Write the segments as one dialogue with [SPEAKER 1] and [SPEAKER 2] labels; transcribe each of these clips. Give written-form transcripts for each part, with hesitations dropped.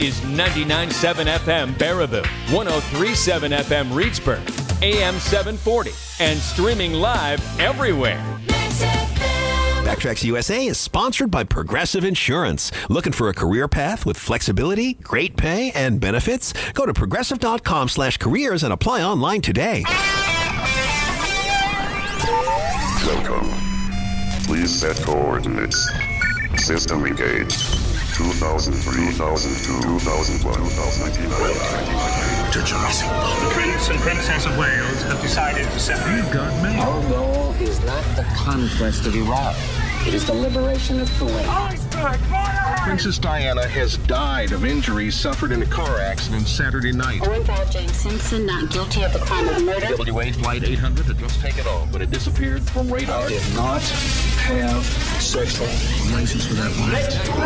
[SPEAKER 1] is 99.7 FM Baraboo, 103.7 FM Reedsburg, AM 740, and streaming live everywhere.
[SPEAKER 2] Backtracks USA is sponsored by Progressive Insurance. Looking for a career path with flexibility, great pay, and benefits? Go to progressive.com/careers and apply online today.
[SPEAKER 3] Welcome. Please set coordinates. System engaged. 2003, 2002, 2001, 2099.
[SPEAKER 4] To Jurassic Park.
[SPEAKER 5] The Prince and Princess of Wales have decided to separate.
[SPEAKER 4] You got me.
[SPEAKER 6] Our goal is not the conquest of Iraq. It is the liberation of Kuwait.
[SPEAKER 5] Iceberg, fire!
[SPEAKER 4] Princess Diana has died of injuries suffered in a car accident Saturday night.
[SPEAKER 7] Owen Paul James Simpson not guilty of the crime of murder.
[SPEAKER 4] WA Flight 800 had just taken off, but it disappeared from radar.
[SPEAKER 6] I did not have sexual relations with that woman.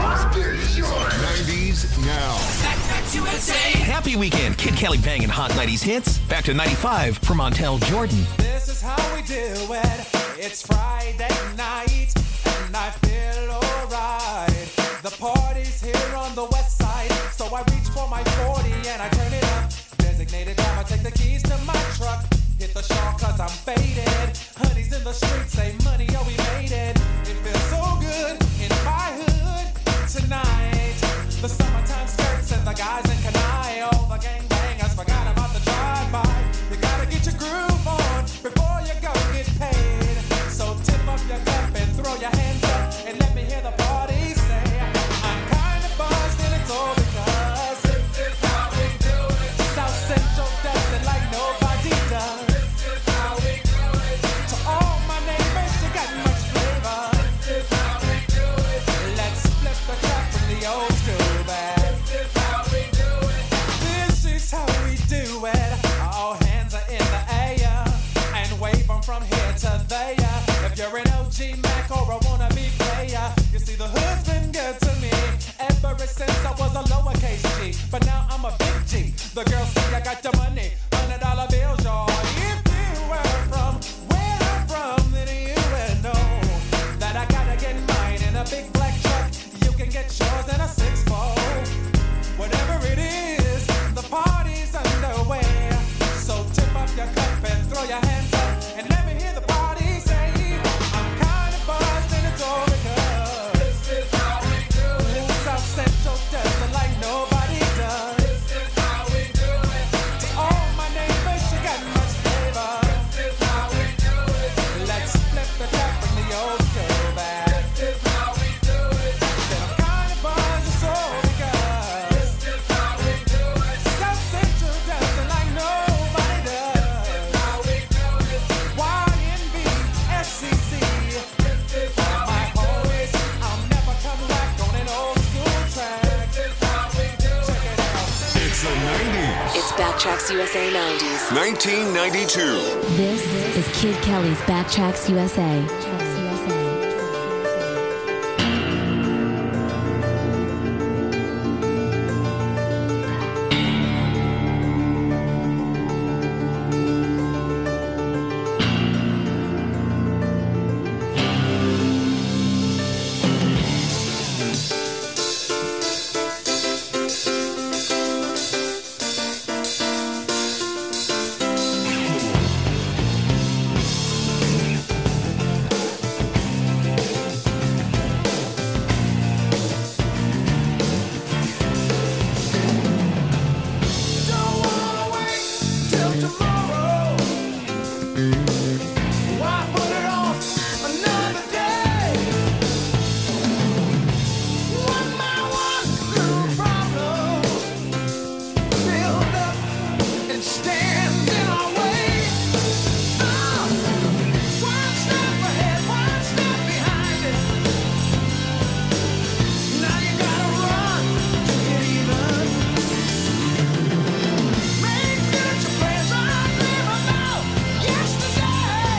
[SPEAKER 4] 90s now.
[SPEAKER 2] Backtracks USA. Happy weekend. Kid Kelly banging hot 90s hits. Back to 95 for Montel Jordan.
[SPEAKER 8] This is how we do it. It's Friday night, and I feel alright. The party's here on the west side, so I reach for my 40 and I turn it up. Designated driver, take the keys to my truck. Hit the shawl cause I'm faded. Honey's in the streets, say money, oh we made it. It feels so good in my hood tonight. The summertime skirts and the guys in Kanai. All the gangbangers forgot about the drive-by. You gotta get your groove on before you go get paid. So tip up your cup and throw your hands up and let me hear the party say, I'm kinda buzzed and it's all because this is how we do it. South Central does it like nobody does. This is how we do it. To all my neighbors, you got much flavor. This is how we do it. Let's flip the crap from the old school back. This is how we do it. This is how we do it. All hands are in the air and wave them from here to there. If you're an OG Mac or a wannabe player, you see the hood's been good to me ever since I was a lowercase G. But now I'm a big G. The girls see I got your money, $100 bills, y'all. If you were from where I'm from, then you would know that I gotta get mine in a big black truck. You can get yours in a 6-4. Whatever it is, the party's underway. So tip up your cup and throw your hands up and let me hear the party say, I'm kinda buzzed and it's all because this is how we do it. South Central does it like nobody does. This is how we do it. To all my neighbors, you got much flavor. This is how we do it. Let's flip the crap from the old school back. This is how we do it. Said I'm kinda buzzed, it's all because this is how we do it. South Central does it like nobody does. This is how we do it. YNB, SCC. This is how my boys, I'll never come back on an old school track. This is how we do it. Check it out.
[SPEAKER 4] It's the 90s.
[SPEAKER 9] It's Backtracks USA 90s.
[SPEAKER 4] 1992.
[SPEAKER 10] This is Kid Kelly's Backtracks USA.
[SPEAKER 8] Yesterday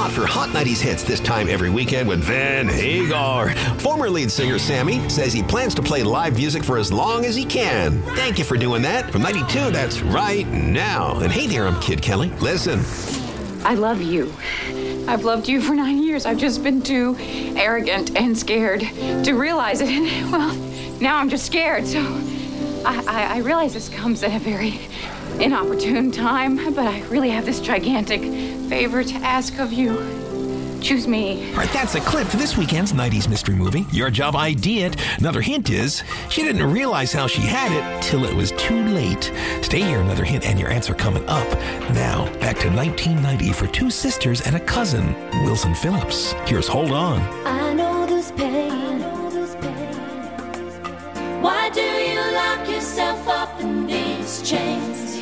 [SPEAKER 2] spot for Hot 90s hits this time every weekend with Van Hagar. Former lead singer Sammy says he plans to play live music for as long as he can. Thank you for doing that. From 92, that's right now. And hey there, I'm Kid Kelly. Listen.
[SPEAKER 11] I love you. I've loved you for 9 years. I've just been too arrogant and scared to realize it. And, well, now I'm just scared. So I realize this comes at a very inopportune time, but I really have this gigantic favor to ask of you. Choose me.
[SPEAKER 12] All right, that's a clip for this weekend's 90s mystery movie. Your job, ID it. Another hint is, she didn't realize how she had it till it was too late. Stay here, another hint and your answer coming up. Now, back to 1990 for two sisters and a cousin, Wilson Phillips. Here's Hold On.
[SPEAKER 13] I know this pain. Why do you lock yourself up in these chains?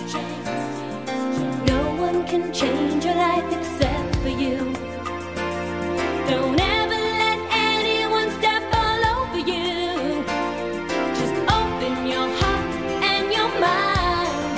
[SPEAKER 13] No one can change your life except for you. Don't ever let anyone step all over you. Just open your heart and your mind.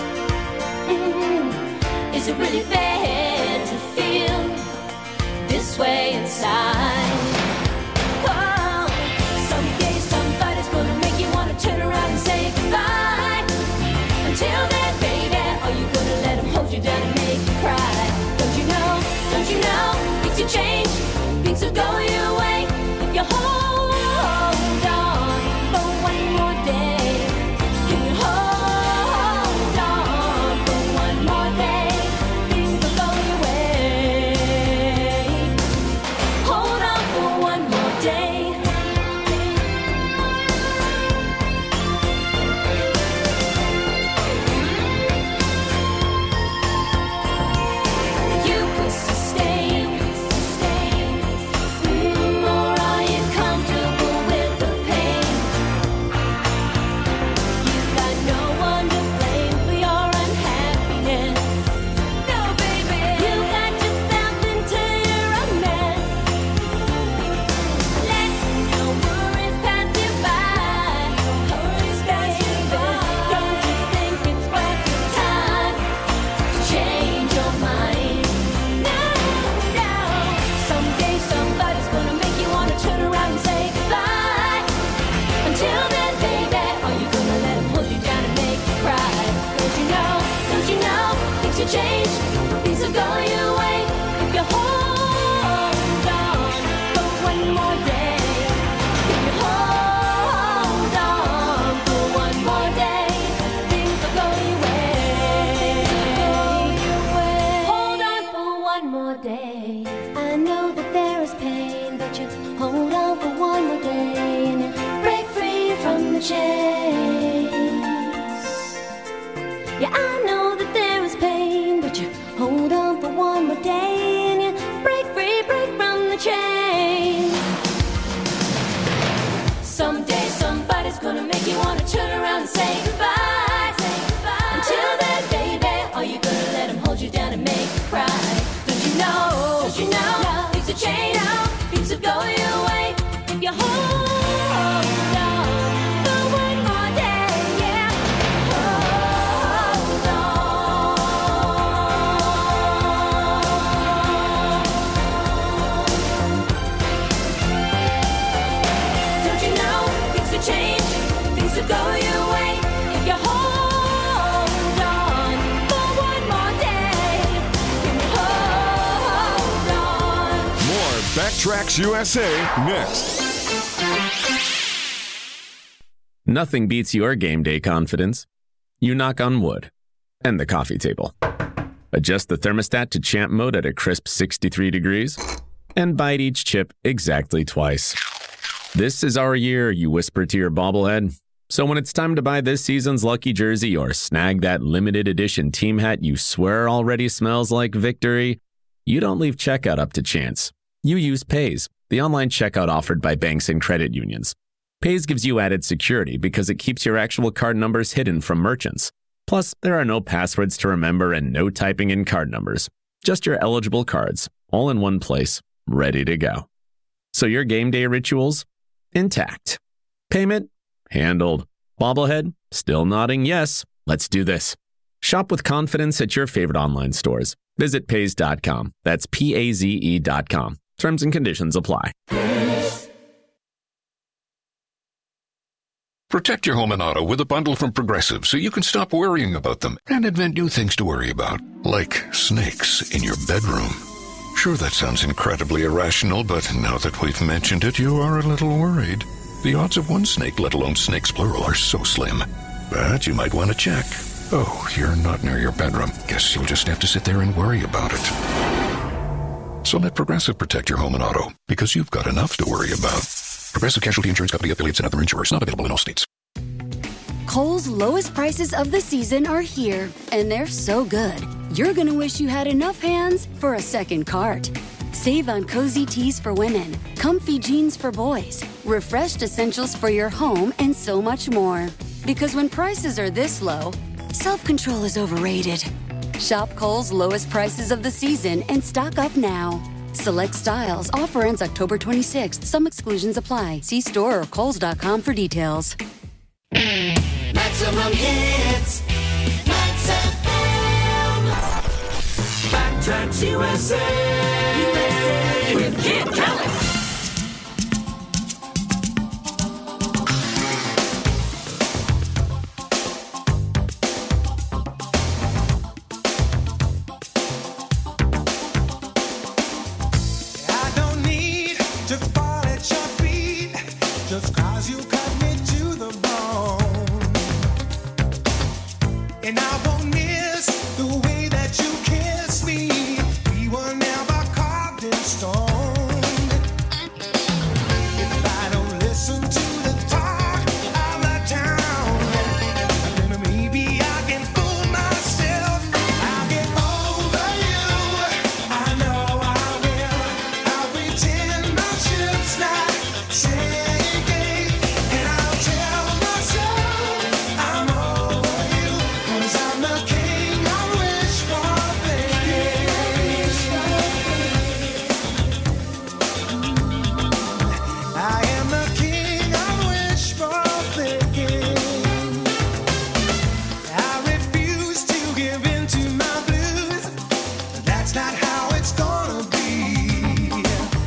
[SPEAKER 13] Is it really fair to feel this way inside? Oh, someday somebody's gonna make you wanna turn around and say goodbye. Until then, baby, are you gonna let them hold you down and make you cry? Don't you know, things will change. Things will go your way if you hold on for one more day. Can you hold on for one more day? Things will go your way. Hold on for one more day. You could sustain. Change, things will go your way if you hold on for one more day. If you hold on for one more day, things will go your way. Hold on for one more day. I know that there is pain, but you hold on for one more day and you break free from the chains. Yeah, I know that there is pain, but you hold on for one more day and you break free, break from the chains. Someday somebody's gonna make you wanna turn around and say goodbye. Until then, baby, are you gonna let them hold you down and make you cry? Don't you know, things will change, things will go your way if you hold on for one more day, yeah. Hold on. Don't you know, things will change, things will go your way if you hold on for one more day. Hold on.
[SPEAKER 14] More Backtracks USA next.
[SPEAKER 15] Nothing beats your game day confidence. You knock on wood and the coffee table. Adjust the thermostat to champ mode at a crisp 63 degrees and bite each chip exactly twice. This is our year, you whisper to your bobblehead. So when it's time to buy this season's lucky jersey or snag that limited edition team hat you swear already smells like victory, you don't leave checkout up to chance. You use Paze, the online checkout offered by banks and credit unions. Paze gives you added security because it keeps your actual card numbers hidden from merchants. Plus, there are no passwords to remember and no typing in card numbers. Just your eligible cards, all in one place, ready to go. So your game day rituals? Intact. Payment? Handled. Bobblehead? Still nodding yes. Let's do this. Shop with confidence at your favorite online stores. Visit Paze.com. That's PAZE.com. Terms and conditions apply.
[SPEAKER 16] Protect your home and auto with a bundle from Progressive so you can stop worrying about them and invent new things to worry about, like snakes in your bedroom. Sure, that sounds incredibly irrational, but now that we've mentioned it, you are a little worried. The odds of one snake, let alone snakes plural, are so slim. But you might want to check. Oh, you're not near your bedroom. Guess you'll just have to sit there and worry about it. So let Progressive protect your home and auto, because you've got enough to worry about. Progressive Casualty Insurance Company, affiliates, and other insurers. Not available in all states.
[SPEAKER 17] Kohl's lowest prices of the season are here, and they're so good. You're going to wish you had enough hands for a second cart. Save on cozy tees for women, comfy jeans for boys, refreshed essentials for your home, and so much more. Because when prices are this low, self-control is overrated. Shop Kohl's lowest prices of the season and stock up now. Select styles. Offer ends October 26th. Some exclusions apply. See store or Kohls.com for details.
[SPEAKER 8] Maximum hits. Max FM. Backtracks USA. With Kid Kelly. And I won't miss the way that you kiss me. We were never carved in stone. If I don't listen to the talk of the town, then maybe I can fool myself. I'll get over you. I know I will. I'll pretend my ship's not sinking, and I'll tell myself I'm over you. 'Cause I'm the king of wishful thinking. I am the king of wishful thinking. I refuse to give in to my blues. That's not how it's gonna be.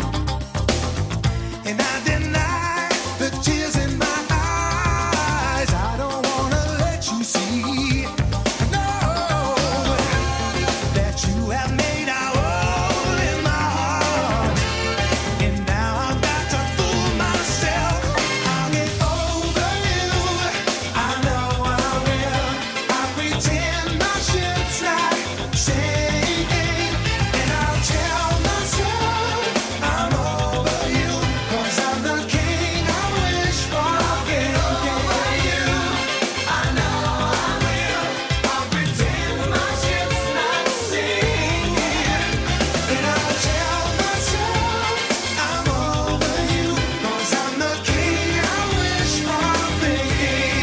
[SPEAKER 8] And I deny the tears in my eyes. I don't wanna let you see. That you have made a hole in my heart, and now I've got to fool myself. I'll get over you. I know I will. I pretend my ship's not sinking, and I'll tell myself I'm over you. 'Cause I'm the king of wishful thinking. I know I will. I'll pretend my ship's not sinking, and I'll tell myself I'm over you. 'Cause I'm the king of wishful thinking.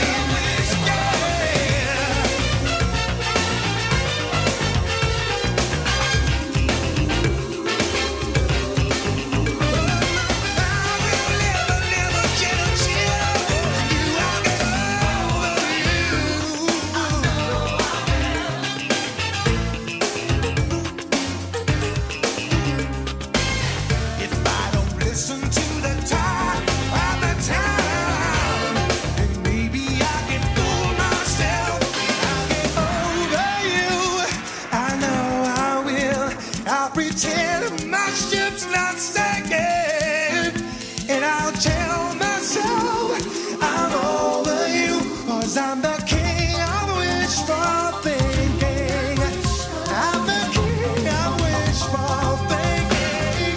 [SPEAKER 8] If I don't listen to the talk of the town, then maybe I can fool myself. I'll get over you. I know I will. I'll pretend my ship's not sinking, and I'll tell myself I'm over you. 'Cause I'm the king of wishful thinking. I'm the king of wishful thinking.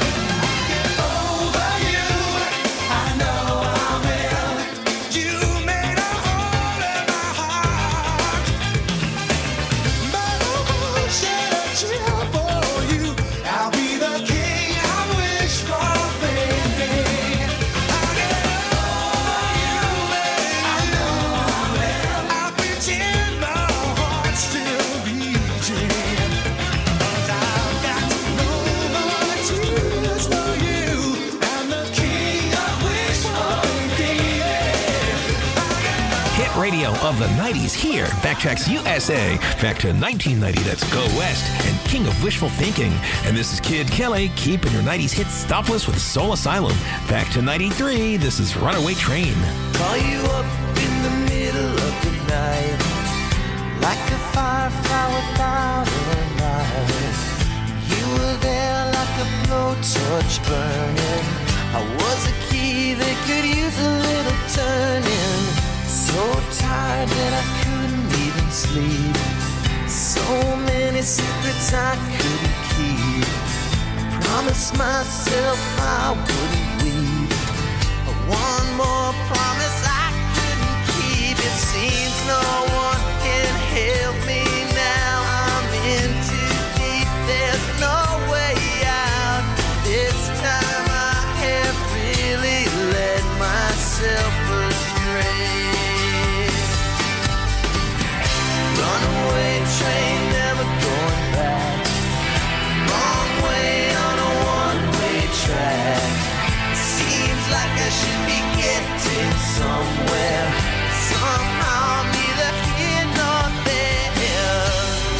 [SPEAKER 8] Over you, I know I will. You made a hole in my heart, but I won't shed a tear for you. I'll be the king of wishful thinking. I'll
[SPEAKER 12] radio of the 90s here. Backtracks USA. Back to 1990, that's Go West and King of Wishful Thinking. And this is Kid Kelly, keeping your 90s hits stopless with Soul Asylum. Back to 93, this is Runaway Train.
[SPEAKER 18] Call you up in the middle of the night, like a firefly without a light. You were there like a blowtorch burning. I was a key that could use a little turning. So tired that I couldn't even sleep. So many secrets I couldn't keep. I promised myself I wouldn't weep. But one more promise I couldn't keep. It seems no one can help me now. I'm in too deep, there's no way out. This time I have really led myself astray. Runaway train, never going back. Wrong way on a one-way track. Seems like I should be getting somewhere. Somehow I'm neither here nor there.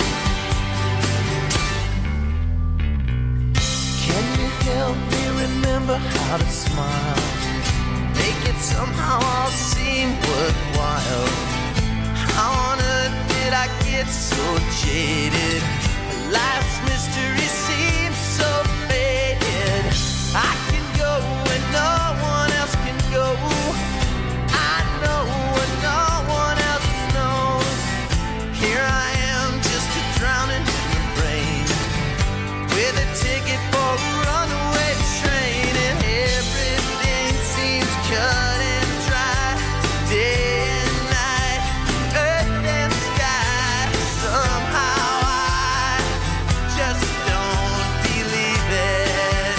[SPEAKER 18] Can you help me remember how to smile? Make it somehow all seem worthwhile. How on earth did I get so jaded? Life's mystery seems so faded. I can go where no one else can go. I know what no one else knows. Here I am, just a drowning in the rain, with a ticket for a runaway train, and everything seems cut and dry. Day and night, earth and sky. Somehow I just don't believe it.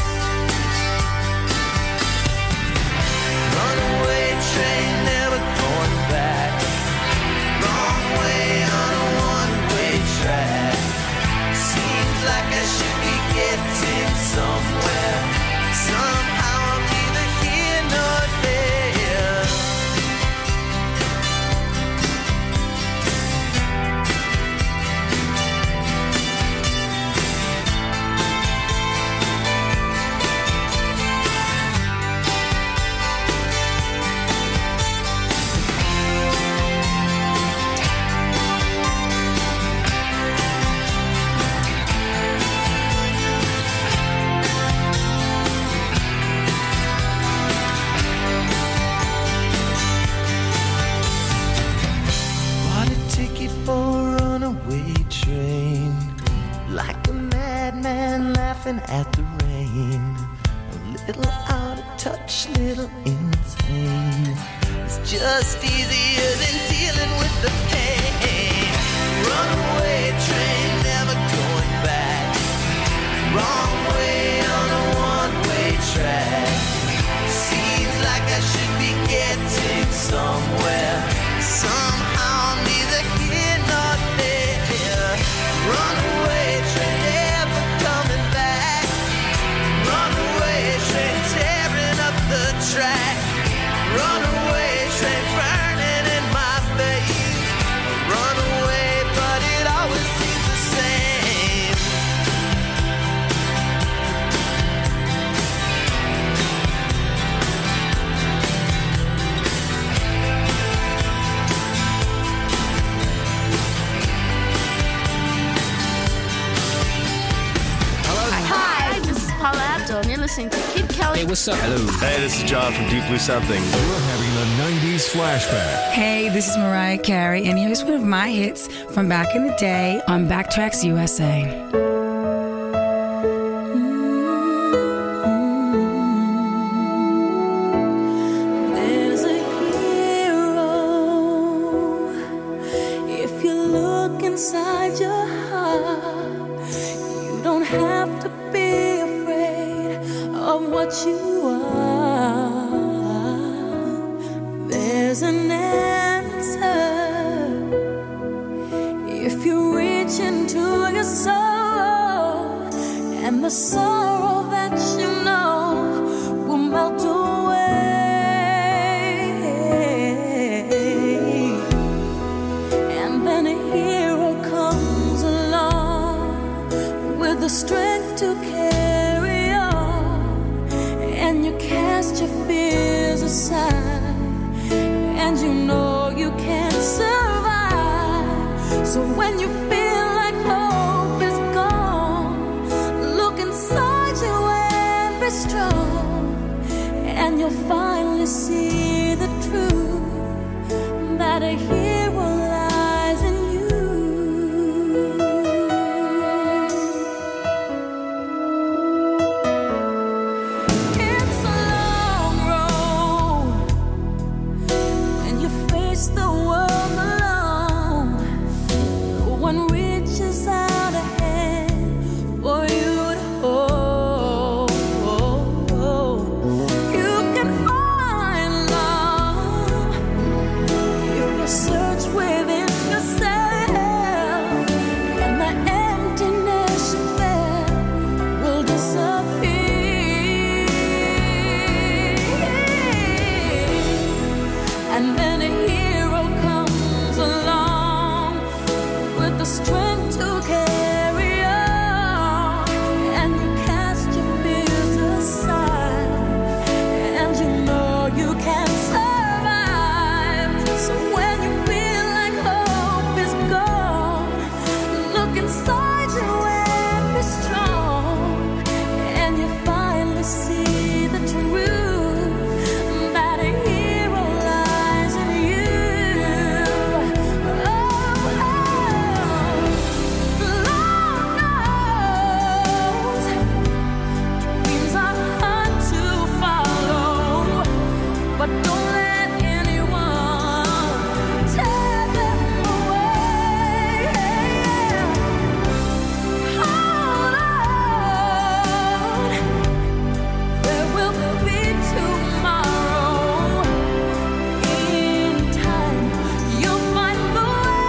[SPEAKER 18] Runaway train, never going back. Wrong way on a one-way track. Seems like I should be getting somewhere. Somehow I'm neither here nor there. Bought a ticket for a runaway train, like a madman laughing at the rain. A little out of touch, little insane. It's just easier than dealing with the pain. Runaway train, never going back. Wrong way on a one-way track. Seems like I should be getting somewhere. Somehow I'm neither here nor there. Runaway train, never coming back. Runaway train, tearing up the track. Runaway train, burning in my veins. Runaway, but it always seems the same.
[SPEAKER 19] Hi, this is Paula Abdul, and you're listening to Kid Kelly.
[SPEAKER 20] Hey, what's up? Hello. Hey, this is John from Deep Blue Something.
[SPEAKER 14] You're having a 90s flashback.
[SPEAKER 21] Hey, this is Mariah Carey, and here's one of my hits from back in the day on Backtracks USA.
[SPEAKER 13] There's a hero. If you look inside your heart, you don't have to be afraid of what you are. There's an answer if you reach into your soul. So when you feel like hope is gone, look inside you and be strong, and you'll finally see the truth that a hero lies in you. It's a long road when you face the world alone. No one reaches out a hand for you to hold. You can find love if you search within yourself, and the emptiness you felt will disappear. And then a hero comes along with the strength to carry on, and you cast your fears aside, and you know you can survive. So when you feel like hope is gone, look inside you and be strong, and you finally see the truth that a hero lies in you. Lord knows dreams are hard to follow, but don't let anyone tear them away. Hold on, there will be tomorrow. In time, you'll find the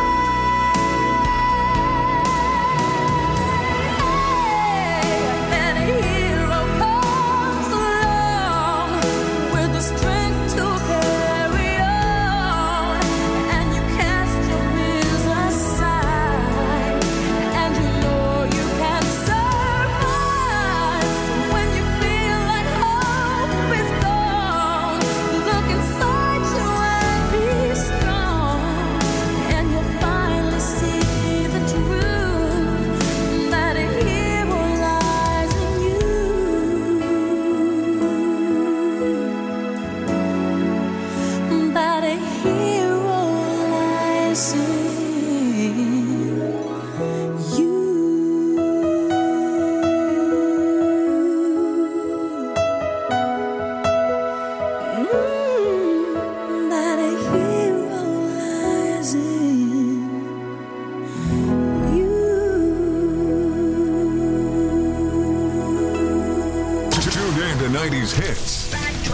[SPEAKER 13] way. Then a hero comes along with the strength to carry on, and you cast your fears aside, and you know you can survive. So when you feel like hope is gone, look inside you and be strong, and you'll finally see the truth that a hero lies in you. That a hero lies in you. That a hero lies in
[SPEAKER 14] Tuned in to 90s hits.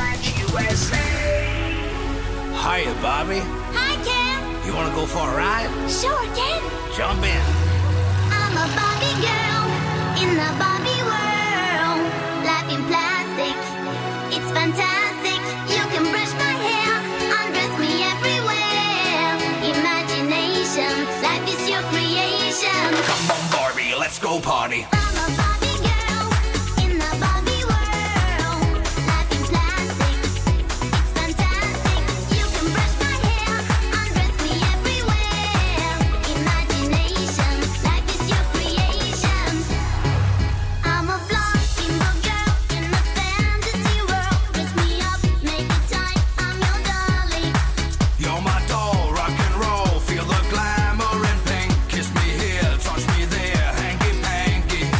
[SPEAKER 1] Hiya, Bobby.
[SPEAKER 7] Hi, Ken.
[SPEAKER 1] You want to go for a ride?
[SPEAKER 7] Sure, Ken.
[SPEAKER 1] Jump in.
[SPEAKER 7] I'm a Barbie girl in the Barbie world. Life in plastic, it's fantastic. You can brush my hair, undress me everywhere. Imagination, life is your creation.
[SPEAKER 1] Come on, Barbie, let's go party.
[SPEAKER 7] I'm a Barbie girl in the Barbie world. Life in plastic, it's fantastic. You can brush my hair, undress me everywhere. Imagination, life is your creation. I'm a blonde bimbo girl in a fantasy world. Dress me up, make it tight, I'm your dolly.
[SPEAKER 1] You're my doll, rock and roll. Feel the glamour and pink. Kiss me here, touch me there. Hanky panky,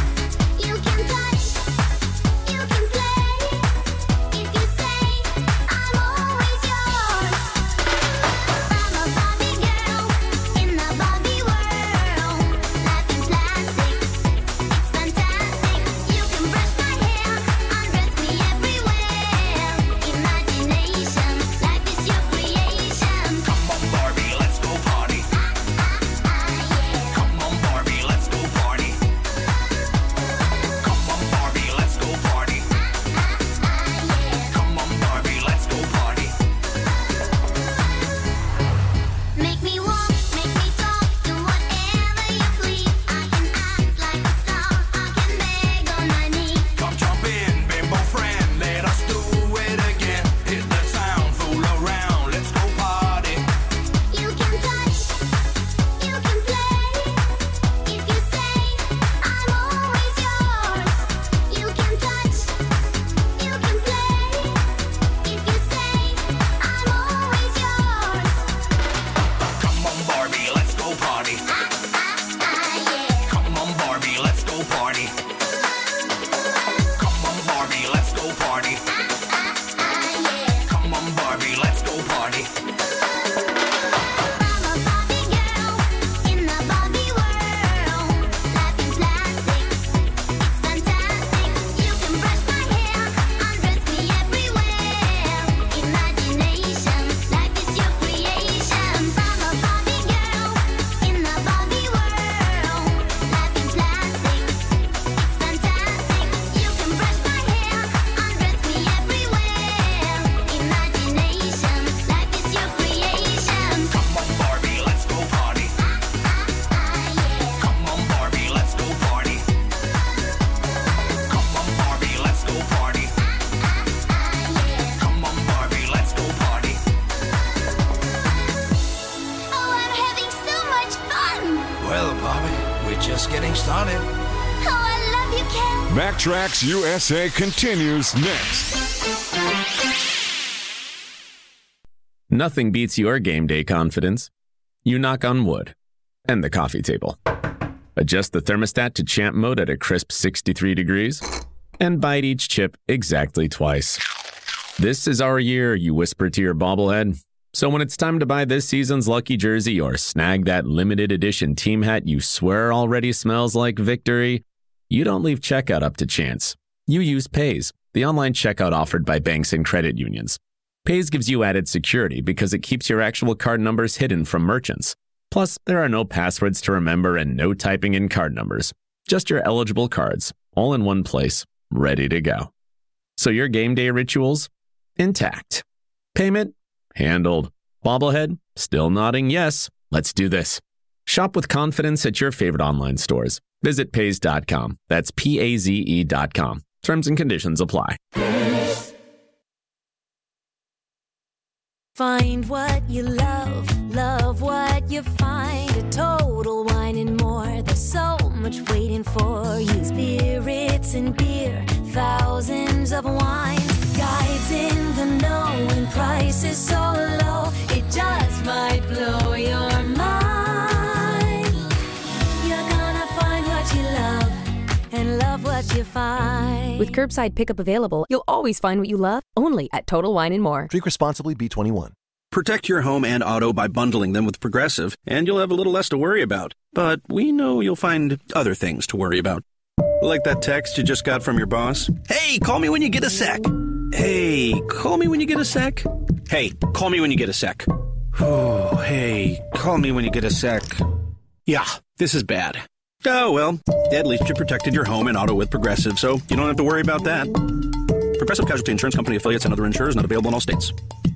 [SPEAKER 1] just getting started.
[SPEAKER 7] Oh, I love you, Kel.
[SPEAKER 14] Backtracks USA continues next.
[SPEAKER 15] Nothing beats your game day confidence. You knock on wood and the coffee table. Adjust the thermostat to champ mode at a crisp 63 degrees and bite each chip exactly twice. This is our year, you whisper to your bobblehead. So when it's time to buy this season's lucky jersey or snag that limited edition team hat you swear already smells like victory, you don't leave checkout up to chance. You use Paze, the online checkout offered by banks and credit unions. Paze gives you added security because it keeps your actual card numbers hidden from merchants. Plus, there are no passwords to remember and no typing in card numbers. Just your eligible cards, all in one place, ready to go. So your game day rituals? Intact. Payment? Handled. Bobblehead? Still nodding yes. Let's do this. Shop with confidence at your favorite online stores. Visit Paze.com. That's PAZE.com. Terms and conditions apply.
[SPEAKER 13] Find what you love, love what you find. A Total Wine and More. There's so much waiting for you. Spirits and beer, thousands of wines. Guides in the know and prices so low. It just might blow your mind. You're gonna find what you love and love what you find.
[SPEAKER 9] With curbside pickup available, you'll always find what you love, only at Total Wine & More.
[SPEAKER 3] Drink responsibly, B21.
[SPEAKER 22] Protect your home and auto by bundling them with Progressive, and you'll have a little less to worry about. But we know you'll find other things to worry about. Like that text you just got from your boss. Hey, call me when you get a sec. Hey, call me when you get a sec. Hey, call me when you get a sec. Oh, hey, call me when you get a sec. Yeah, this is bad. Oh, well, at least you protected your home and auto with Progressive, so you don't have to worry about that. Progressive Casualty Insurance Company affiliates and other insurers not available in all states.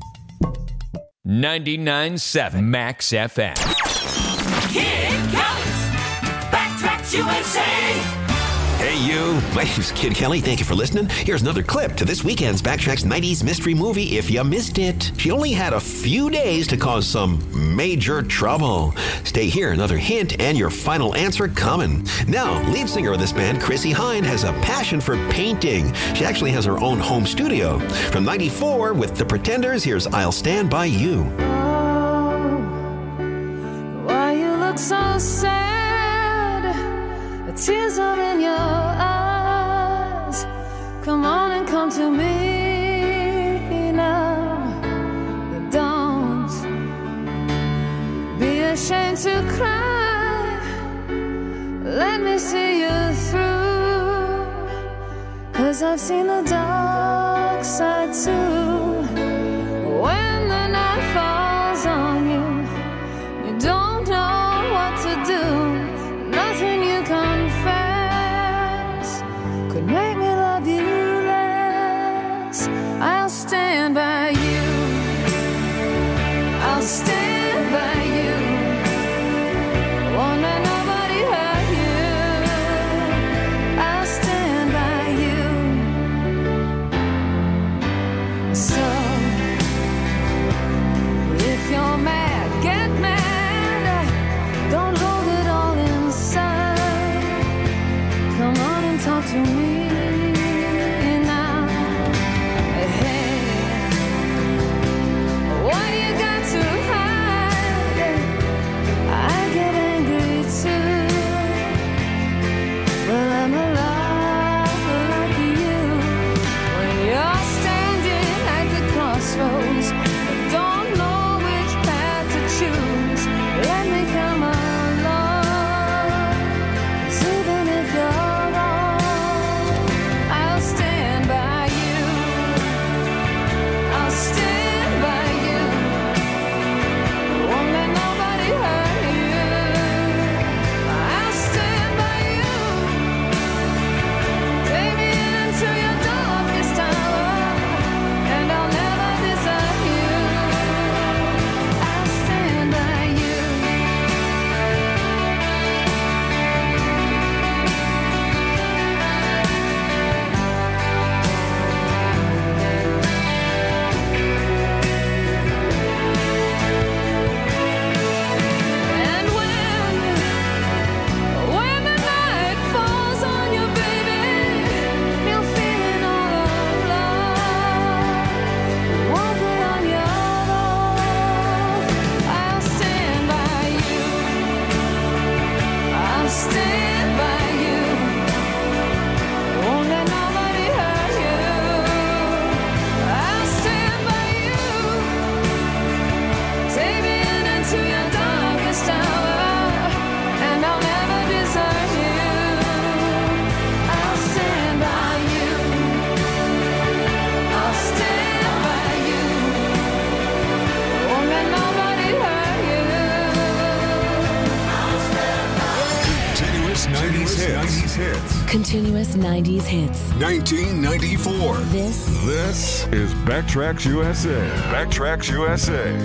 [SPEAKER 23] 99.7 Max FM.
[SPEAKER 1] Kid Kelly's Backtracks USA.
[SPEAKER 2] Hey, you. My name's Kid Kelly. Thank you for listening. Here's another clip to this weekend's Backtracks 90s mystery movie, if you missed it. She only had a few days to cause some major trouble. Stay here. Another hint and your final answer coming. Now, lead singer of this band, Chrissy Hynde, has a passion for painting. She actually has her own home studio. From 94, with The Pretenders, here's I'll Stand By You.
[SPEAKER 24] Why you look so sad? The tears are in your eyes. Come on and come to me now. Don't be ashamed to cry. Let me see you through. 'Cause I've seen the dark side too. When the night falls on you, you don't know what to do. Nothing you confess could make me love you less. I'll stand by you. I'll stand by you. Won't let nobody hurt you. I'll stand by you. So if you're mad, get mad. Don't hold it all inside. Come on and talk to me now. Hey, what you got to hide?
[SPEAKER 10] Continuous 90s hits.
[SPEAKER 14] 1994.
[SPEAKER 10] This
[SPEAKER 14] is Backtracks USA. Backtracks USA.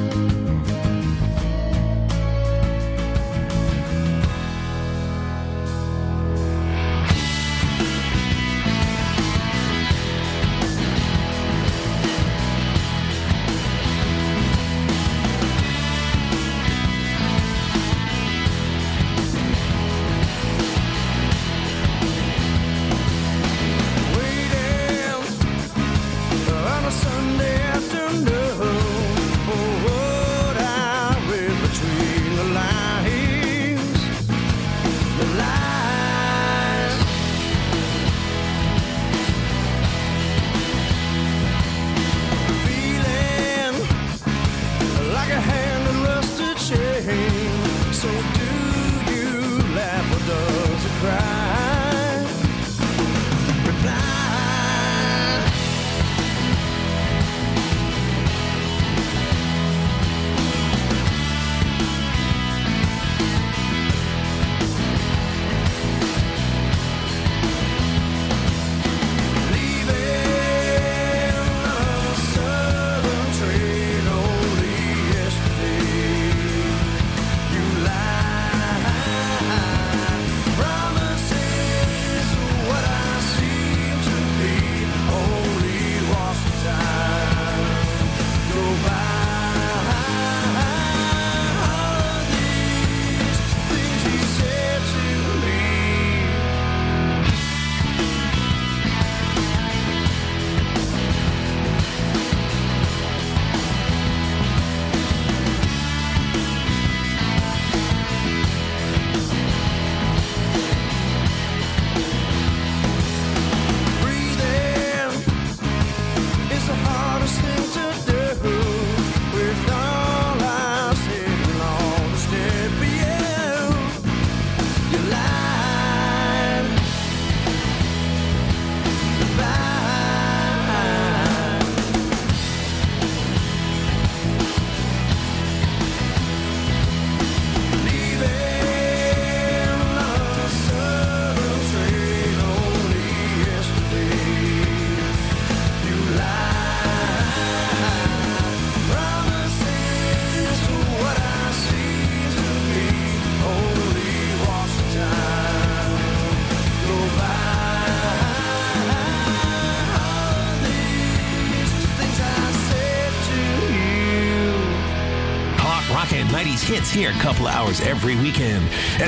[SPEAKER 12] Rockin' 90s hits here a couple of hours every weekend.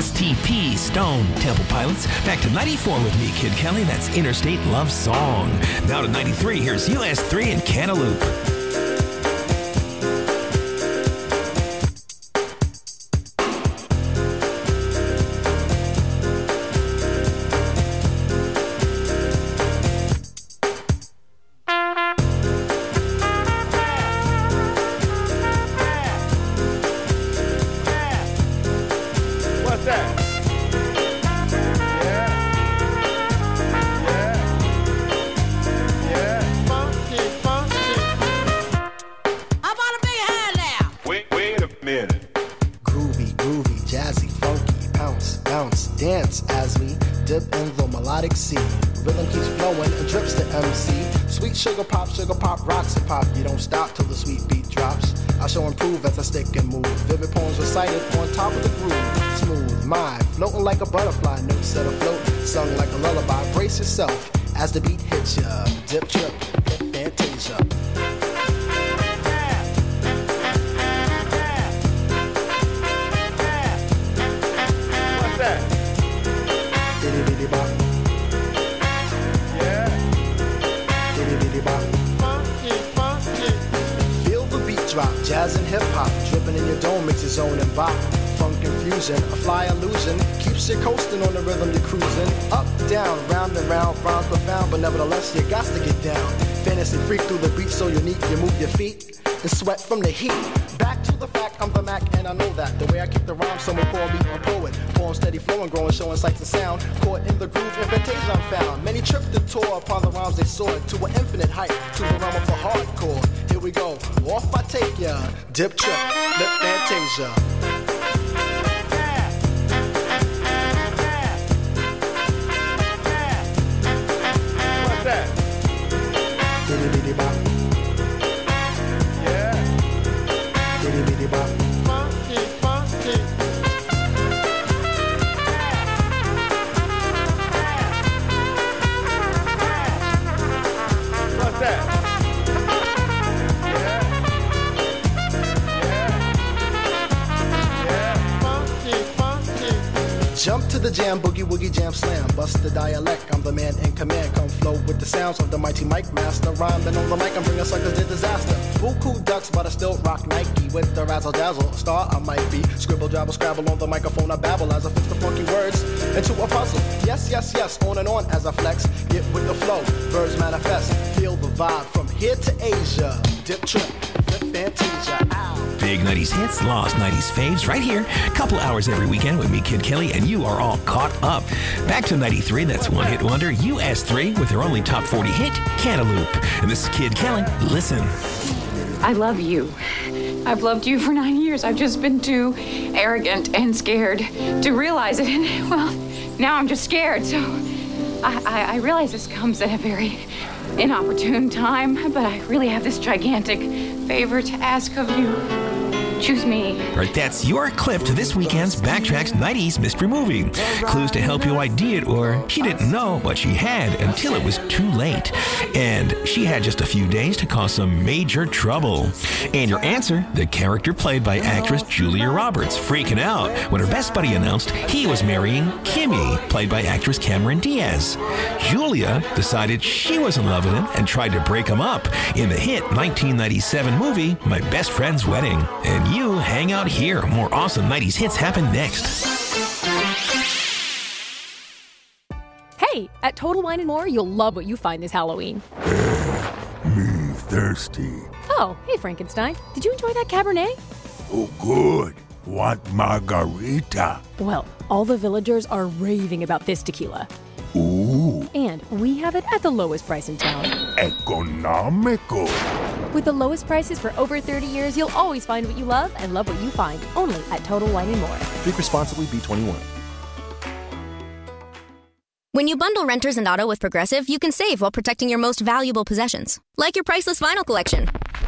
[SPEAKER 12] STP, Stone, Temple Pilots. Back to 94 with me, Kid Kelly. That's Interstate Love Song. Now to 93, here's US3 and Cantaloupe.
[SPEAKER 3] Sugar pop, rocks and pop. You don't stop till the sweet beat drops. I shall improve as I stick and move. Vivid poems recited on top of the groove. Smooth mind, floating like a butterfly. Notes set afloat, sung like a lullaby. Brace yourself as the beat hits ya. Dip, trip, fantasia. What's that? Diddy diddy bop. Drop, jazz and hip-hop, dripping in your dome makes your zone and bop. Funk confusion, a fly illusion, keeps you coasting on the rhythm you're cruising. Up, down, round and round, rhymes profound, but nevertheless you got to get down. Fantasy freak through the beat so unique, you move your feet and sweat from the heat. Back to the fact, I'm the Mac and I know that. The way I kick the rhyme, someone call me a poet. Poem steady flowing, growing, showing sights and sound. Caught in the groove, in fantasia I'm found. Many tripped the tour upon the rhymes they soared to an infinite height, to the realm of the hardcore. Here we go, off I take ya, dip trip, lip fantasia. to the jam, boogie woogie jam slam. Bust the dialect, I'm the man in command. Come flow with the sounds of the mighty Mike Master. Rhyming on the mic, I'm bringing suckers to disaster. Buku ducks, but I still rock Nike with the razzle dazzle. Star I might be. Scribble, jabble, scrabble on the microphone. I babble as I fix the funky words into a puzzle. Yes, yes, yes, on and on as I flex. Get with the flow, birds manifest. Feel the vibe from here to Asia. Dip, trip, flip, fantasia. Ow.
[SPEAKER 12] Big 90s hits, lost 90s faves, right here. Couple hours every weekend with me, Kid Kelly, and you are all caught up. Back to 93, that's one hit wonder, US3 with their only top 40 hit, Cantaloupe. And this is Kid Kelly. Listen.
[SPEAKER 4] I love you. I've loved you for 9 years. I've just been too arrogant and scared to realize it. And, well, now I'm just scared. So I realize this comes at a very inopportune time, but I really have this gigantic favor to ask of you. Choose me.
[SPEAKER 12] Right, that's your clip to this weekend's Backtracks 90s Mystery Movie. Clues to help you ID it, or she didn't know what she had until it was too late. And she had just a few days to cause some major trouble. And your answer, the character played by actress Julia Roberts, freaking out when her best buddy announced he was marrying Kimmy, played by actress Cameron Diaz. Julia decided she was in love with him and tried to break him up in the hit 1997 movie, My Best Friend's Wedding. And you hang out here. More awesome 90s hits happen next.
[SPEAKER 9] Hey, at Total Wine & More, you'll love what you find this Halloween.
[SPEAKER 5] Me thirsty.
[SPEAKER 9] Oh, hey, Frankenstein. Did you enjoy that Cabernet?
[SPEAKER 5] Oh, good. Want margarita?
[SPEAKER 9] Well, all the villagers are raving about this tequila.
[SPEAKER 5] Ooh.
[SPEAKER 9] And we have it at the lowest price in town.
[SPEAKER 5] Economical.
[SPEAKER 9] With the lowest prices for over 30 years, you'll always find what you love and love what you find. Only at Total Wine & More.
[SPEAKER 6] Drink responsibly, B21.
[SPEAKER 11] When you bundle renters and auto with Progressive, you can save while protecting your most valuable possessions. Like your priceless vinyl collection.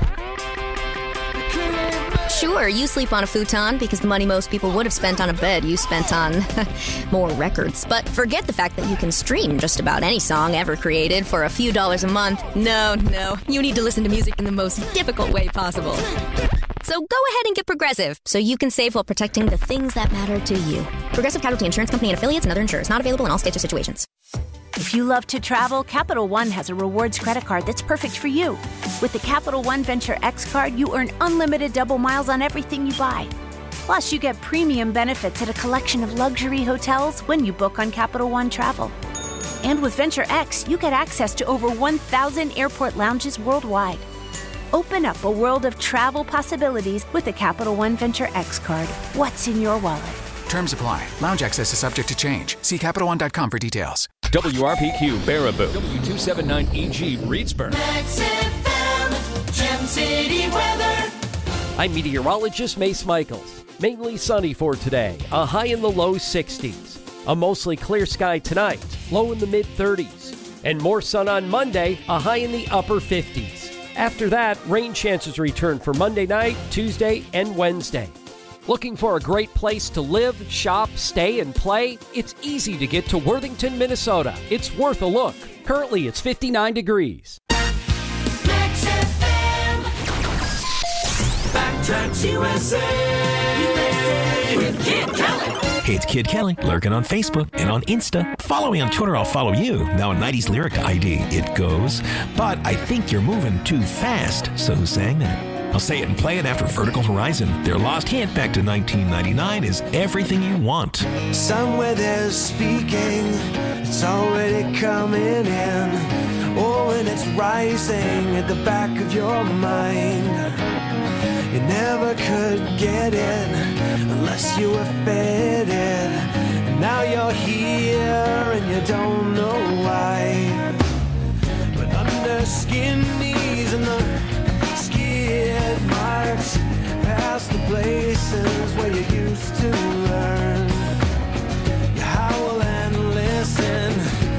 [SPEAKER 11] Sure, you sleep on a futon because the money most people would have spent on a bed you spent on more records. But forget the fact that you can stream just about any song ever created for a few dollars a month. No, you need to listen to music in the most difficult way possible. So go ahead and get Progressive so you can save while protecting the things that matter to you. Progressive Casualty Insurance Company and affiliates and other insurers. Not available in all states or situations.
[SPEAKER 25] If you love to travel, Capital One has a rewards credit card that's perfect for you. With the Capital One Venture X card, you earn unlimited double miles on everything you buy. Plus, you get premium benefits at a collection of luxury hotels when you book on Capital One Travel. And with Venture X, you get access to over 1,000 airport lounges worldwide. Open up a world of travel possibilities with the Capital One Venture X card. What's in your wallet?
[SPEAKER 26] Terms apply. Lounge access is subject to change. See CapitalOne.com for details.
[SPEAKER 23] WRPQ Baraboo. W279EG Reedsburg.
[SPEAKER 1] Max FM, Gem City weather.
[SPEAKER 27] I'm meteorologist Mace Michaels. Mainly sunny for today, a high in the low 60s. A mostly clear sky tonight, low in the mid-30s. And more sun on Monday, a high in the upper 50s. After that, rain chances return for Monday night, Tuesday, and Wednesday. Looking for a great place to live, shop, stay, and play? It's easy to get to Worthington, Minnesota. It's worth a look. Currently, it's 59 degrees.
[SPEAKER 1] Max FM. Backtracks USA. With Kid Kelly.
[SPEAKER 12] Hey, it's Kid Kelly, lurking on Facebook and on Insta. Follow me on Twitter, I'll follow you. Now a 90s lyric ID, it goes. But I think you're moving too fast. So who sang that? I'll say it and play it after Vertical Horizon. Their lost hit back to 1999 is Everything You Want.
[SPEAKER 18] Somewhere there's speaking, it's already coming in. Oh, and it's rising at the back of your mind. You never could get in unless you were fed in. And now you're here and you don't know why. But under skin knees and the skid marks past the places where you used to learn. You howl and listen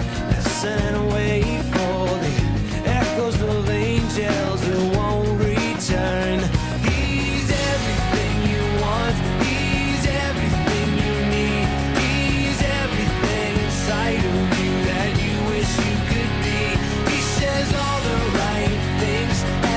[SPEAKER 18] and wait for the echoes of angels who won't return. He's everything you want, he's everything you need, he's everything inside of you that you wish you could be. He says all the right things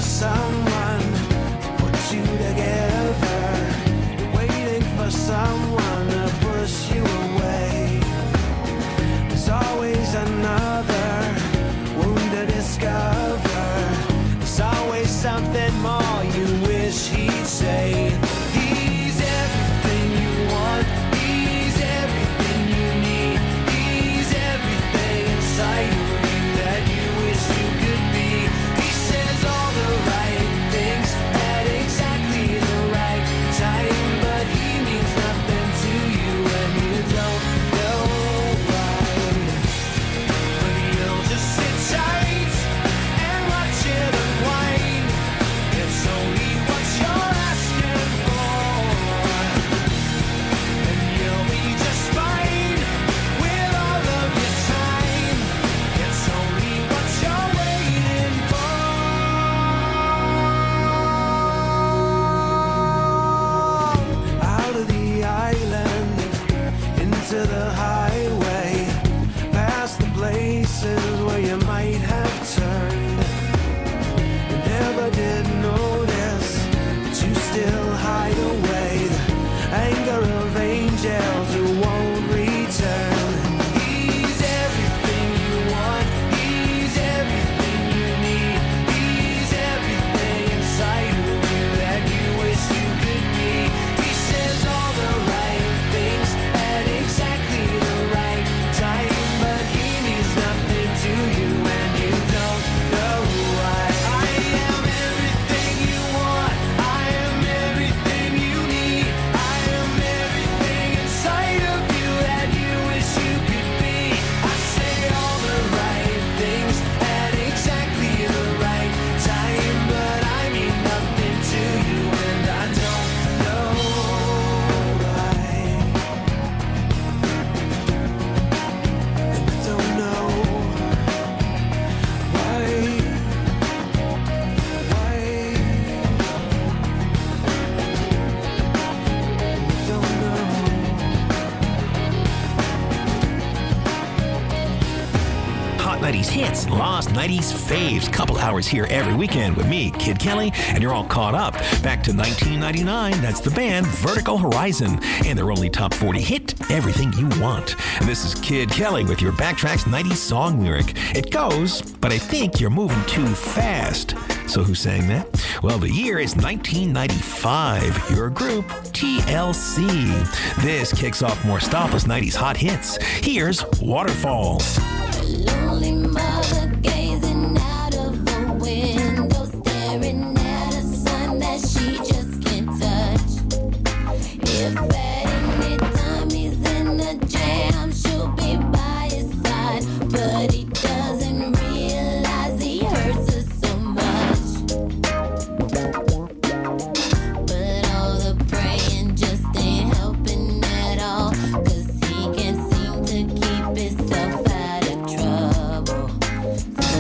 [SPEAKER 18] someone to put you together. You're waiting for someone to push you away. There's always another wound to discover. There's always something more you wish he'd say. He's everything you want. He's everything you need. He's everything inside of you that you wish you could be. He says all the right things at exactly the right time, but he means nothing to you and you don't know why. But you'll just sit tight and watch it unwind. It's only what you're asking for, and you'll be just fine with all of your time. It's only what you're waiting for. Out of the island, into the highway, past the places where you might have turned. You never did notice, but you still hide away the anger of angels who won't return. He's everything you want. He's everything you need. He's everything inside of you that you wish you could be. He says all the right things at exactly the right time, but he means nothing to you and you don't know why. I am everything you want. I am everything you need. I am everything inside of you that you wish you could be. I say all the right things at exactly the right time, but I mean nothing to you and I don't know why. And I don't know why.
[SPEAKER 12] Hot 90s hits, lost 90s faves. Couple hours here every weekend with me, Kid Kelly, and you're all caught up. Back to 1999, that's the band Vertical Horizon, and their only top 40 hit, Everything You Want. And this is Kid Kelly with your Backtracks 90s song lyric. It goes, but I think you're moving too fast. So who sang that? Well, the year is 1995. Your group, TLC. This kicks off more stopless 90s hot hits. Here's Waterfalls.
[SPEAKER 13] Lonely mother gazing out of the window, staring at a sun that she just can't touch. If at any time he's in a jam, she'll be by his side, but he doesn't realize he hurts her so much. But all the praying just ain't helping at all, 'cause he can't seem to keep himself out of trouble.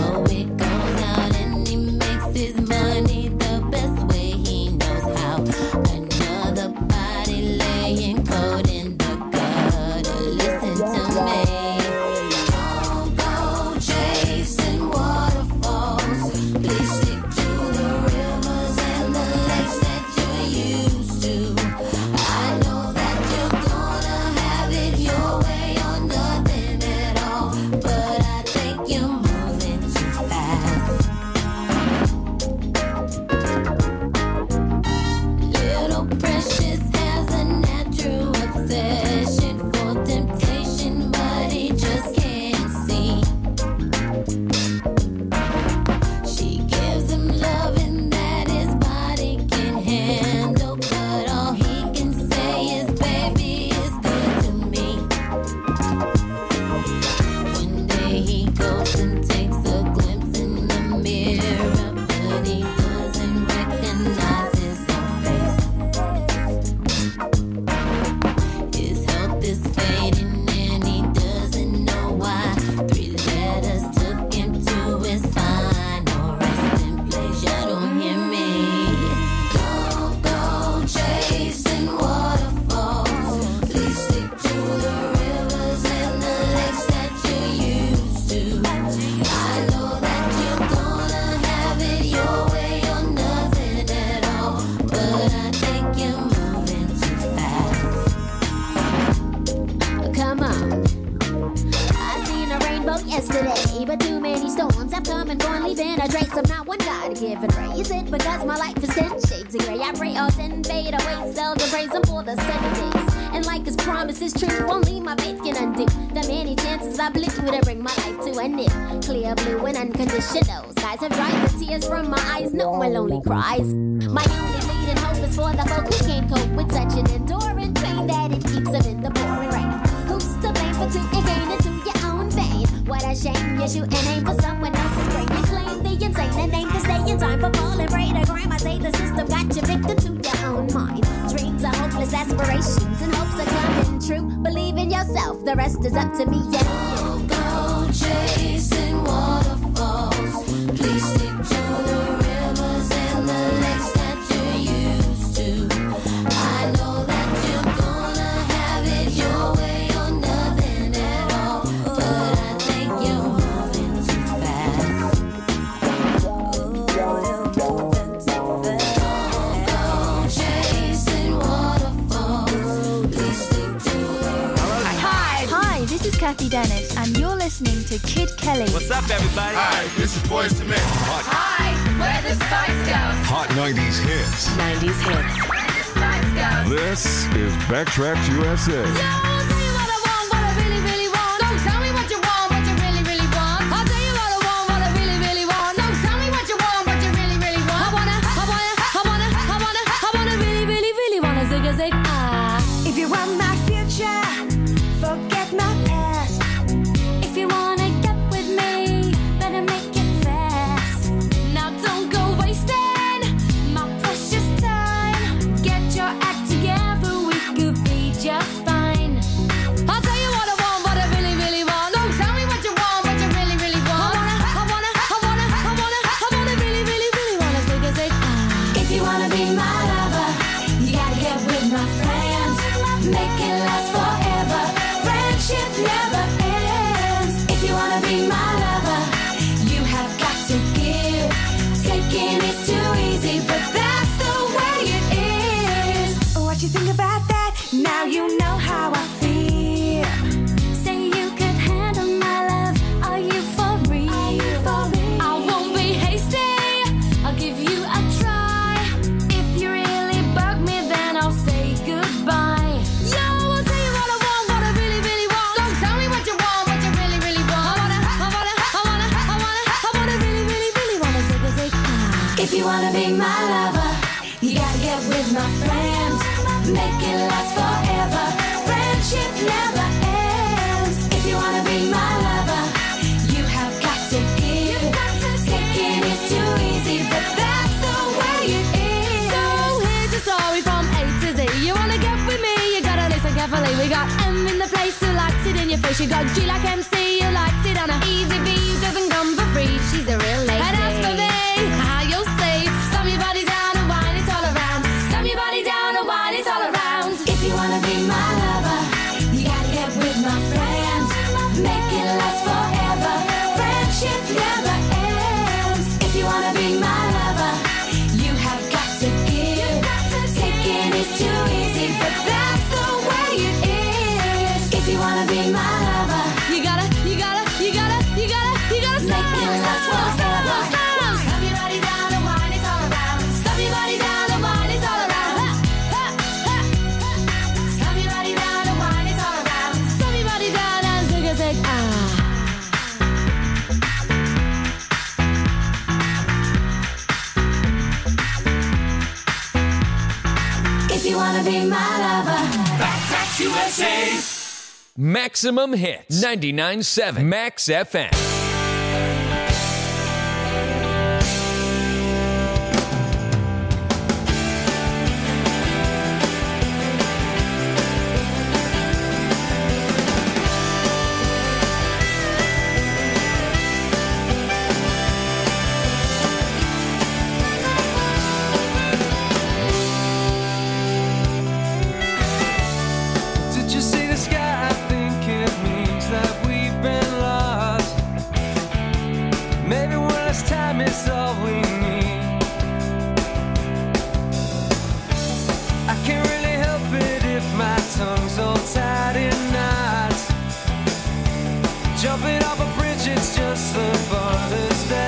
[SPEAKER 7] come and fondly penetrates. I'm not one guy to give and raise it because my life is 10 shades of gray. I pray all 10 fade away, seldom praise him for the 7 days. And like his promise is true, only my faith can undo the many chances I blew to bring my life to an end. Clear blue and unconditional skies have dried the tears from my eyes. No more lonely cries. My only leading hope is for the folk who can't cope with such an enduring pain that it keeps them in the pouring rain. Who's to blame for tooting gain into your own vein? What a shame you shoot and aim for someone else's brain. You claim the insane and aim to stay in time for falling prey to crime. I say the system got you victim to your own mind. Dreams are hopeless aspirations and hopes are coming true. Believe in yourself, the rest is up to me and you.
[SPEAKER 1] Go chasing waterfalls. Please stick to the rivers and the lakes that you're used to. I know that you're gonna have it your way or nothing at all, but I think you're moving too fast. Go chasing waterfalls. Please stick to the
[SPEAKER 6] Hi, this is Kathy Dennis, and you're listening to Kid Kelly.
[SPEAKER 8] What's up, everybody? Hi, this is Boyz II Men.
[SPEAKER 6] Hi, we're the Spice Girls.
[SPEAKER 14] Hot 90s hits.
[SPEAKER 6] 90s hits. Spice Girls.
[SPEAKER 14] This is Backtracks USA.
[SPEAKER 6] If you want my future, forget my past. If you wanna get with me, better make it fast. Now don't go wasting my precious time. Get your act together, we could be just fine. I'll tell you what I want, what I really, really want. So tell me what you want, what you really, really want. I wanna really, really, really wanna zig.
[SPEAKER 1] If you wanna be my lover, you gotta get with my friends. Make it last forever. Friendship never ends. If you wanna be my lover, you have got to give. Taking is too easy, but that's the way it is.
[SPEAKER 6] What you think about that? Now you know how I feel. Say you could handle my love. Are you for real? I won't be hasty. I'll give you a try. If you really bug me, then I'll say goodbye. Yo, I'll tell you what I want, what I really, really want. So tell me what you want, what you really, really want. I wanna really, really, really wanna zig.
[SPEAKER 1] If you wanna be my lover, you gotta get with my friends. Make it last forever. Friendship never ends. If you wanna be my lover, you have got to give. Taking is too easy, but that's the way it is.
[SPEAKER 6] So here's the story from A to Z. You wanna get with me, you gotta listen carefully. We got M in the place who likes it in your face. You got G like MC, who likes it on a easy V, who doesn't come for free. She's a real lady. And as for me, how you'll see, slam your body down and wine it all around. Slam your body down and wine it all around.
[SPEAKER 1] If you wanna be my lover, you gotta get with my friends. Make it last forever. Friendship never ends. If you wanna be my lover, you have got to give. Taking is too easy, but that's the way it is. If you wanna be my lover,
[SPEAKER 6] you gotta
[SPEAKER 1] make it last forever. Slam your body down and wine it all around. Slam your body down and wine it all around. Slam your body down and wine it all around.
[SPEAKER 6] Slam your body down and zig.
[SPEAKER 1] If you wanna be my lover,
[SPEAKER 23] Backtracks USA. Maximum hits. 99.7 Max FM.
[SPEAKER 18] Did you see the sky? I think it means that we've been lost. Maybe one last time is all we need. I can't really help it if my tongue's all tied in knots. Jumping off a bridge, it's just the farthest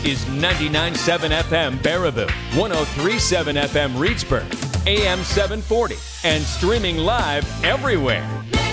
[SPEAKER 23] is 99.7 FM Baraboo, 103.7 FM Reedsburg, AM 740, and streaming live everywhere.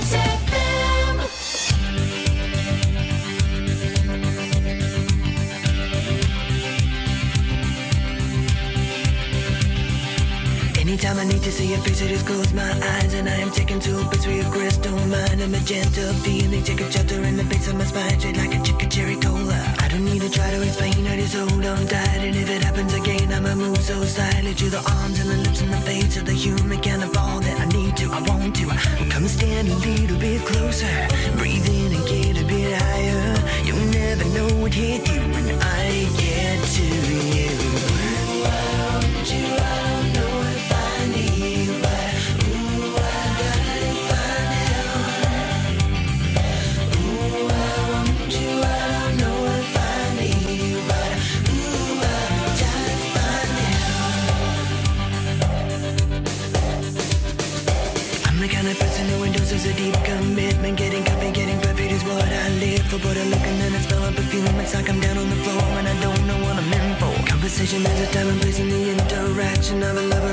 [SPEAKER 18] Anytime I need to see your face, I just close my eyes and I am taken to a place where your crystal mind, a magenta feeling, take a shelter in the base of my spine, straight like a chicken cherry cola. I don't need to try to explain, I just hold on tight, and if it happens again, I'ma move so silently to the arms and the lips and the face of the human kind of all that I need to, I want to. Come stand a little bit closer, breathe in and get a bit higher. You'll never know what hit you when I get to you. I want you, I don't know if I need, but ooh, I gotta find out. Ooh, I want you, I don't know if I need, but ooh, I gotta find out. I'm the kind of person who endorses a deep commitment. Getting coffee, getting perfect is what I live for. But I'm looking and I smell a perfume. It's like I'm down on the floor and I don't know what I'm in for. Conversation, there's a time and place in the interaction of a lover